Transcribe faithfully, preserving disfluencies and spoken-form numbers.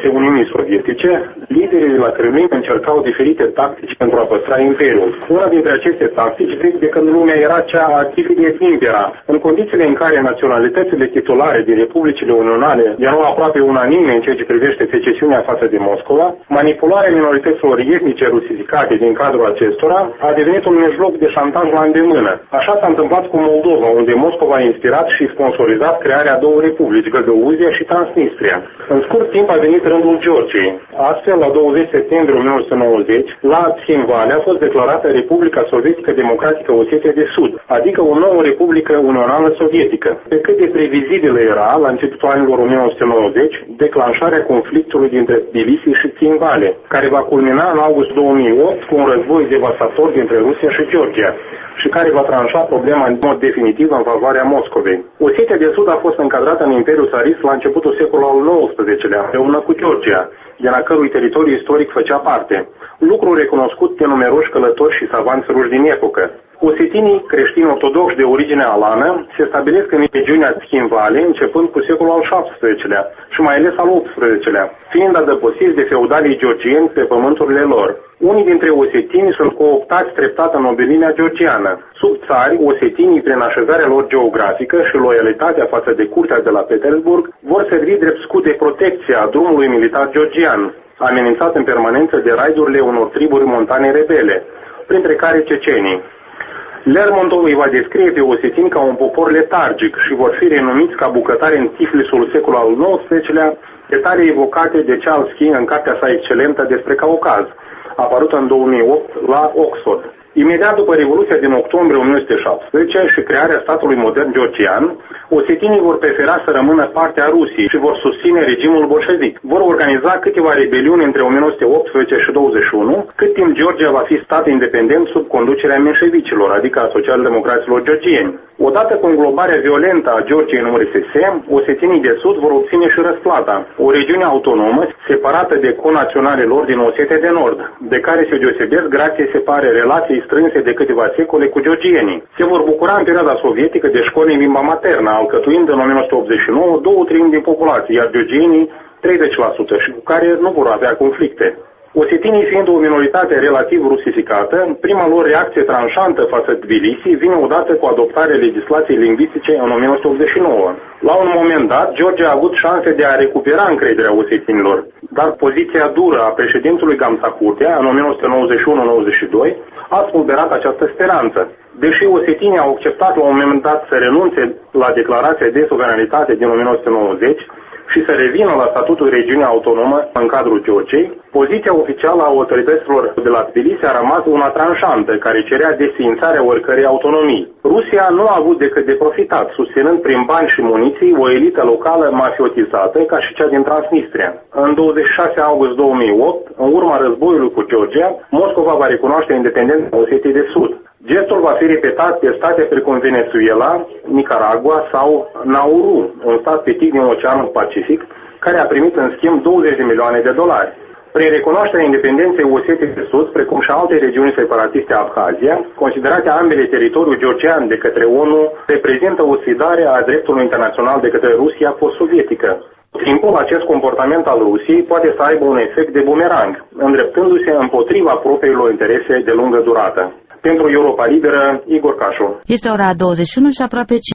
părăse Uniunii Sovietice, liderii de la Kremlin încercau diferite tactici pentru a păstra imperiul. Una dintre aceste tactici, de când lumea era cea a divide impera. În condițiile în care naționalitățile titulare din Republicile Unionale erau aproape unanime în ceea ce privește secesiunea față de Moscova, manipularea minorităților etnice rusificate din cadrul acestora a devenit un mijloc de șantaj la îndemână. Așa s-a întâmplat cu Moldova, unde Moscova a inspirat și sponsorizat crearea două republici, Găgăuzia și Transnistria. În scurt timp a venit rândul Georgiei. Astfel, la douăzeci septembrie o mie nouă sute nouăzeci, la Țhinvali a fost declarată Republica Sovietică Democratică Osetia de Sud, adică o nouă Republică Unională Sovietică. Pe cât de previzibilă era, la începutul anilor o mie nouă sute nouăzeci, declanșarea conflictului dintre Tbilisi și Țhinvali, care va culmina în august două mii opt cu un război devastator dintre Rusia și Georgia și care va tranșa problema în mod definitiv în favoarea Moscovei. Osetia de Sud a fost încadrată în Imperiul Țarist la începutul secolului al nouăsprezecelea, împreună cu Georgia, din a cărui teritoriu istoric făcea parte. Lucru recunoscut de numeroși călători și savanți ruși din epocă. Osetinii creștini ortodoxi de origine alană se stabilesc în regiunea Țhinvali începând cu secolul al șaptesprezecelea și mai ales al optsprezecelea, fiind adăpostiți de feudalii georgieni pe pământurile lor. Unii dintre osetini sunt cooptați treptat în nobilimea georgiană. Sub țari, osetinii, prin așezarea lor geografică și loialitatea față de curtea de la Petersburg, vor servi drept scut de protecție a drumului militar georgian, amenințat în permanență de raidurile unor triburi montane rebele, printre care cecenii. Lermontov îi va descrie pe osetini ca un popor letargic și vor fi renumiți ca bucătari în Tiflisul secolul al nouăsprezecelea, detalii evocate de Chalsky în cartea sa excelentă despre Caucaz, apărută în două mii opt la Oxford. Imediat după Revoluția din octombrie o mie nouă sute șaptesprezece și crearea statului modern georgian, osetinii vor prefera să rămână partea Rusiei și vor susține regimul bolșevic. Vor organiza câteva rebeliuni între o mie nouă sute optsprezece și douăzeci și unu, cât timp Georgia va fi stat independent sub conducerea menșevicilor, adică a social-democraților georgieni. Odată cu înglobarea violentă a Georgiei în U R S S, osetinii de Sud vor obține și răsplata, o regiune autonomă separată de conaționalilor din Osetia de Nord, de care se deosebesc grație, se pare, relații strânse de câteva secole cu georgienii. Se vor bucura în perioada sovietică de școli în limba maternă, alcătuind în o mie nouă sute optzeci și nouă două treimi din populație, iar georgienii treizeci la sută și cu care nu vor avea conflicte. Osetinii fiind o minoritate relativ rusificată, prima lor reacție tranșantă față de Tbilisi vine odată cu adoptarea legislației lingvistice în o mie nouă sute optzeci și nouă. La un moment dat, Georgia a avut șanse de a recupera încrederea osetinilor, dar poziția dură a președintelui Gamsakhutea în o mie nouă sute nouăzeci și unu nouăzeci și doi a spulberat această speranță. Deși osetinii au acceptat la un moment dat să renunțe la declarația de suveranitate din o mie nouă sute nouăzeci, și să revină la statutul regiunii autonomă în cadrul Georgiei, poziția oficială a autorităților de la Tbilisi a rămas una tranșantă, care cerea desființarea oricărei autonomii. Rusia nu a avut decât de profitat, susținând prin bani și muniții o elită locală mafiotizată ca și cea din Transnistria. În douăzeci și șase august două mii opt, în urma războiului cu Georgia, Moscova va recunoaște independența Osetiei de Sud. Gestul va fi repetat de state precum Venezuela, Nicaragua sau Nauru, un stat petit din Oceanul Pacific, care a primit în schimb douăzeci de milioane de dolari. Prin recunoașterea independenței Osetiei de Sud, precum și alte regiuni separatiste Abhazia, considerate ambele teritoriul georgian de către ONU, reprezintă o sfidare a dreptului internațional de către Rusia post-sovietică. Timpul acest comportament al Rusiei poate să aibă un efect de bumerang, îndreptându-se împotriva propriilor interese de lungă durată. Pentru Europa Liberă, Igor Cașu. Este ora douăzeci și unu și aproape